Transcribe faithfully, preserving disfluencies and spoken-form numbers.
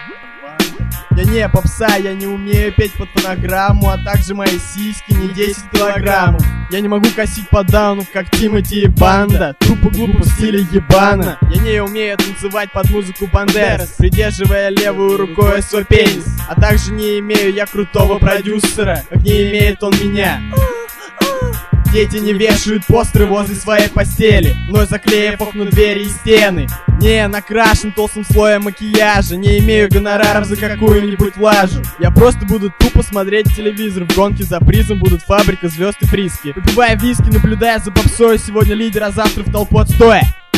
Я не попса, я не умею петь под фонограмму, а также мои сиськи не десять килограммов. Я не могу косить по даунов, как Тимати и Банда, тупо глупо в стиле ебана. Я не умею танцевать под музыку Бандерас, придерживая левую рукой свой пенис. А также не имею я крутого продюсера, как не имеет он меня. Дети не вешают постеры возле своей постели, но заклеив окна, двери и стены. Не накрашен толстым слоем макияжа, не имею гонораров за какую-нибудь лажу. Я просто буду тупо смотреть телевизор, в гонке за призом будут фабрика звезд и фриски. Выпивая виски, наблюдая за попсой, сегодня лидер, а завтра в толпу отстоя.